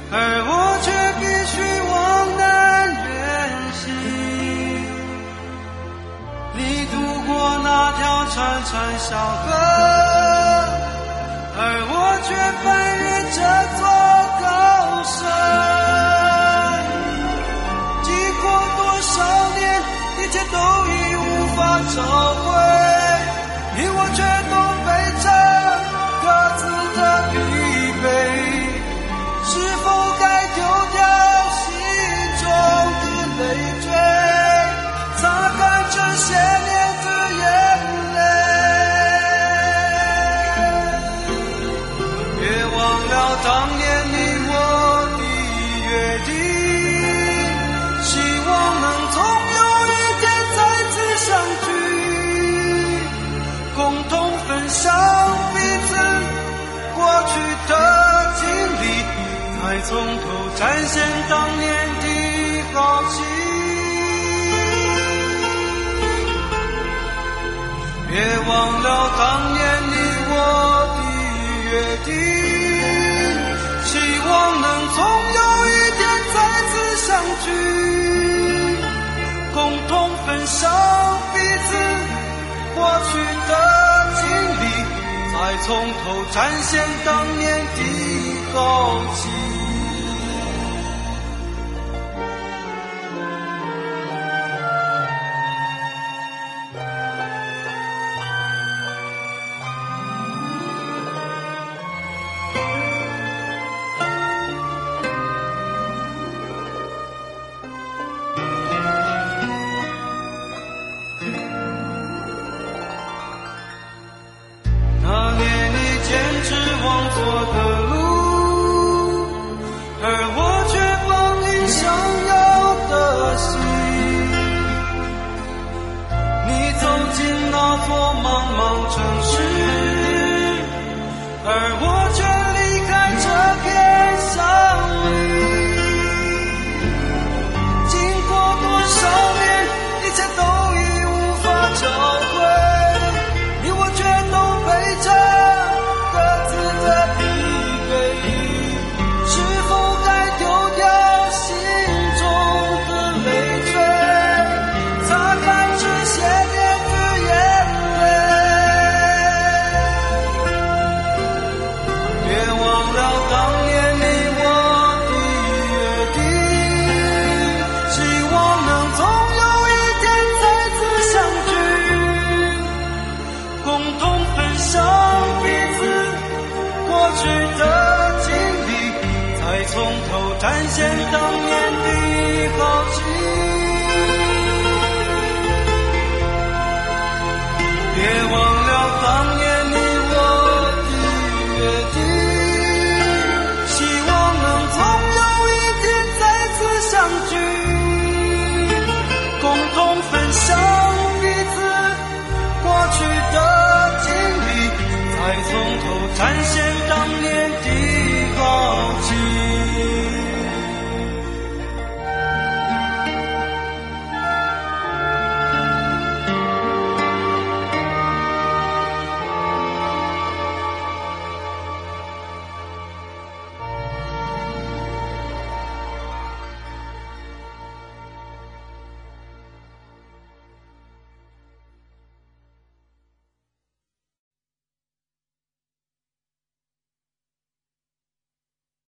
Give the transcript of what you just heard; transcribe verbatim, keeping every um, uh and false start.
而我却必须往南远行。你渡过那条潺潺小河，而我却翻越这座高山。经过多少年，一切都已无法找回，你我却都背着各自的疲惫。是否该丢掉心中的累赘，擦干这些年的眼泪？别忘了当年你我的约定，希望能总有一天再次相聚，共同分享彼此过去的经历，再从头展现当年的豪情。别忘了当年你我的约定，希望能总有一天再次相聚，共同分享彼此过去的经历，再从头展现当年的豪情。那年你坚持往左的路，而我却放你想要的心。你走进那座茫茫城市，而我却离开这片乡里。经过多少年，一切都已无法找回，你我却都背着各自的疲惫。是否该丢掉心中的累赘，擦干这些年的眼泪？别忘了当年你我的约定，希望能总有一天再次相聚，共同分享彼此过去的经历，再从头展现当年的豪情。别忘了当年你我的约定，希望能总有一天再次相聚，共同分享彼此过去的经历，再从头展现